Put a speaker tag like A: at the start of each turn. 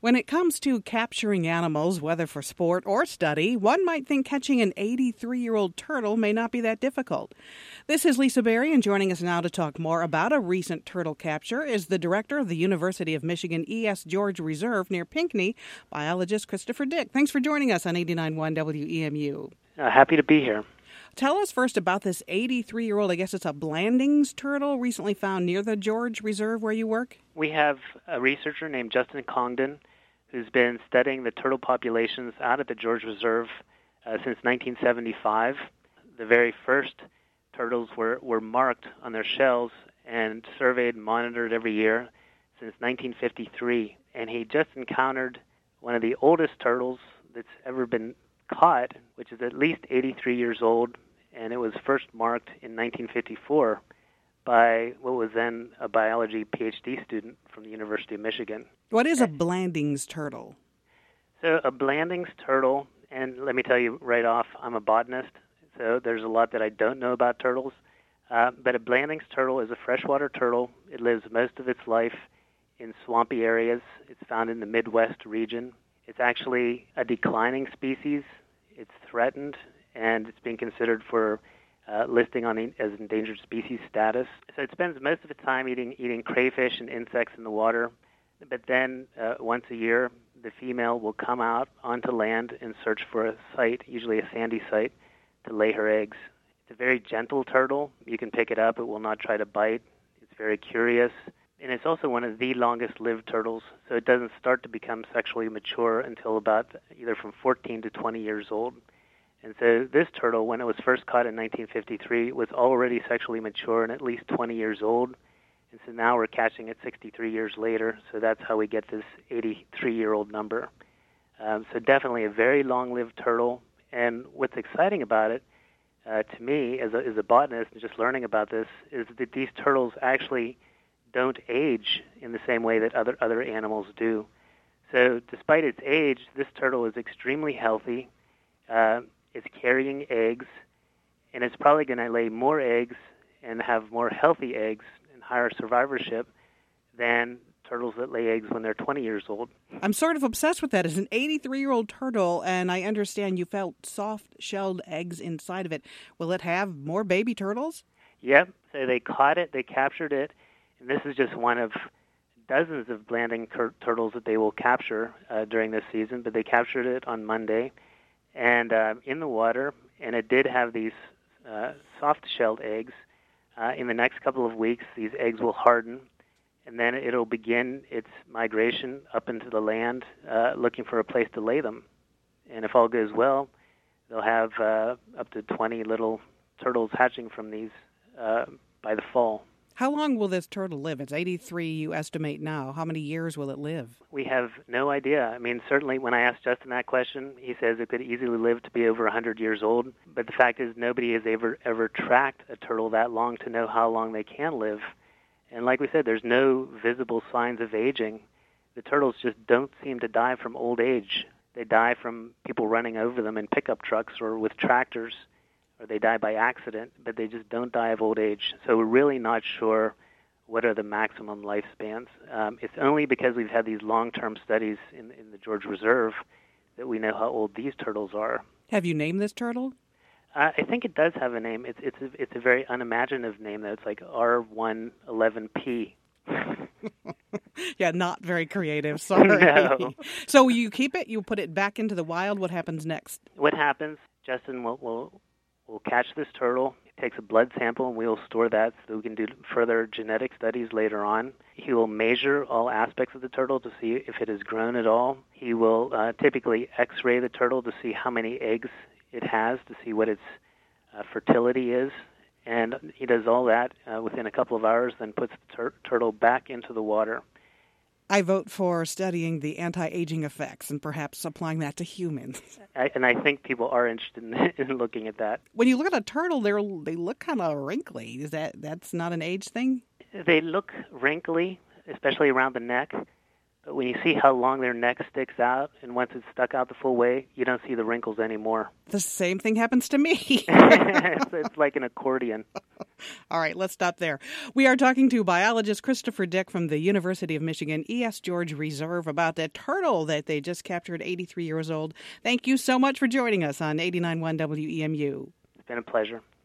A: When it comes to capturing animals, whether for sport or study, one might think catching an 83-year-old turtle may not be that difficult. This is Lisa Berry, and joining us now to talk more about a recent turtle capture is the director of the University of Michigan E.S. George Reserve near Pinckney, biologist Christopher Dick. Thanks for joining us on 89.1 WEMU.
B: Happy to be here.
A: Tell us first about this 83-year-old, I guess it's a Blandings turtle, recently found near the George Reserve where you work.
B: We have a researcher named Justin Congdon who's been studying the turtle populations out at the George Reserve since 1975. The very first turtles were marked on their shells and surveyed and monitored every year since 1953. And he just encountered one of the oldest turtles that's ever been caught, which is at least 83 years old, and it was first marked in 1954 by what was then a biology PhD student from the University of Michigan.
A: What is a Blandings turtle?
B: So a Blandings turtle, and let me tell you right off, I'm a botanist, so there's a lot that I don't know about turtles, but a Blandings turtle is a freshwater turtle. It lives most of its life in swampy areas. It's found in the Midwest region. It's actually a declining species. It's threatened, and it's being considered for listing on as endangered species status. So it spends most of its time eating crayfish and insects in the water. But then once a year, the female will come out onto land and search for a site, usually a sandy site, to lay her eggs. It's a very gentle turtle. You can pick it up. It will not try to bite. It's very curious. And it's also one of the longest-lived turtles, so it doesn't start to become sexually mature until about either from 14 to 20 years old. And so this turtle, when it was first caught in 1953, was already sexually mature and at least 20 years old. And so now we're catching it 63 years later, so that's how we get this 83-year-old number. So definitely a very long-lived turtle. And what's exciting about it, to me, as a botanist, and just learning about this, is that these turtles actually don't age in the same way that other animals do. So despite its age, this turtle is extremely healthy. It's carrying eggs, and it's probably going to lay more eggs and have more healthy eggs and higher survivorship than turtles that lay eggs when they're 20 years old.
A: I'm sort of obsessed with that. It's an 83-year-old turtle, and I understand you felt soft-shelled eggs inside of it. Will it have more baby turtles?
B: Yep. So they caught it, they captured it, and this is just one of dozens of Blanding turtles that they will capture during this season, but they captured it on Monday and in the water, and it did have these soft-shelled eggs. In the next couple of weeks, these eggs will harden, and then it'll begin its migration up into the land, looking for a place to lay them. And if all goes well, they'll have up to 20 little turtles hatching from these by the fall.
A: How long will this turtle live? It's 83, you estimate now. How many years will it live?
B: We have no idea. I mean, certainly when I asked Justin that question, he says it could easily live to be over 100 years old. But the fact is nobody has ever tracked a turtle that long to know how long they can live. And like we said, there's no visible signs of aging. The turtles just don't seem to die from old age. They die from people running over them in pickup trucks or with tractors, or they die by accident, but they just don't die of old age. So we're really not sure what are the maximum lifespans. It's only because we've had these long-term studies in the George Reserve that we know how old these turtles are.
A: Have you named this turtle?
B: I think it does have a name. It's a very unimaginative name, though. It's like R111P.
A: Yeah, not very creative. Sorry.
B: No.
A: So you keep it, you put it back into the wild. What happens next?
B: What happens, Justin will catch this turtle. He takes a blood sample, and we will store that so that we can do further genetic studies later on. He will measure all aspects of the turtle to see if it has grown at all. He will typically X-ray the turtle to see how many eggs it has, to see what its fertility is. And he does all that within a couple of hours, then puts the turtle back into the water.
A: I vote for studying the anti-aging effects and perhaps applying that to humans.
B: And I think people are interested in looking at that.
A: When you look at a turtle, they look kind of wrinkly. Is that's not an age thing?
B: They look wrinkly, especially around the neck, But when you see how long their neck sticks out, and once it's stuck out the full way, you don't see the wrinkles anymore.
A: The same thing happens to me.
B: It's like an accordion.
A: All right, let's stop there. We are talking to biologist Christopher Dick from the University of Michigan E.S. George Reserve about that turtle that they just captured, 83 years old. Thank you so much for joining us on 89.1 WEMU.
B: It's been a pleasure.